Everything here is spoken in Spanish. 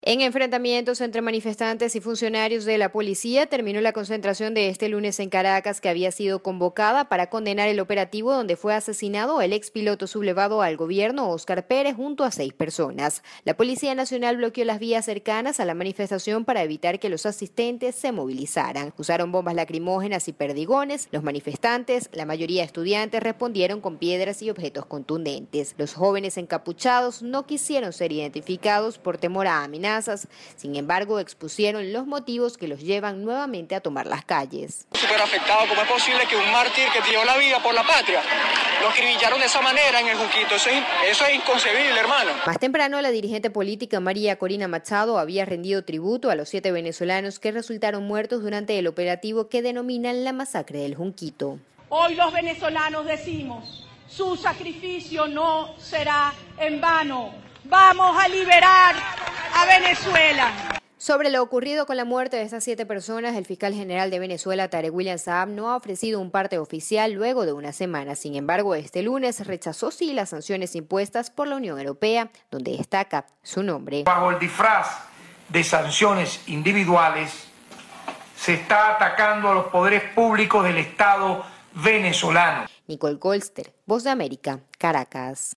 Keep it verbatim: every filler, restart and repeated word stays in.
En enfrentamientos entre manifestantes y funcionarios de la policía terminó la concentración de este lunes en Caracas, que había sido convocada para condenar el operativo donde fue asesinado el expiloto sublevado al gobierno Óscar Pérez junto a seis personas. La Policía Nacional bloqueó las vías cercanas a la manifestación para evitar que los asistentes se movilizaran. Usaron bombas lacrimógenas y perdigones. Los manifestantes, la mayoría estudiantes, respondieron con piedras y objetos contundentes. Los jóvenes encapuchados no quisieron ser identificados por temor a amenazas. Sin embargo, expusieron los motivos que los llevan nuevamente a tomar las calles. Súper afectado, ¿cómo es posible que un mártir que dio la vida por la patria lo acribillaron de esa manera en el Junquito? Eso es, eso es inconcebible, hermano. Más temprano, la dirigente política María Corina Machado había rendido tributo a los siete venezolanos que resultaron muertos durante el operativo que denominan la masacre del Junquito. Hoy los venezolanos decimos, su sacrificio no será en vano. Vamos a liberar a Venezuela. Sobre lo ocurrido con la muerte de estas siete personas, el fiscal general de Venezuela, Tarek William Saab, no ha ofrecido un parte oficial luego de una semana. Sin embargo, este lunes rechazó sí las sanciones impuestas por la Unión Europea, donde destaca su nombre. Bajo el disfraz de sanciones individuales, se está atacando a los poderes públicos del Estado venezolano. Nicole Colster, Voz de América, Caracas.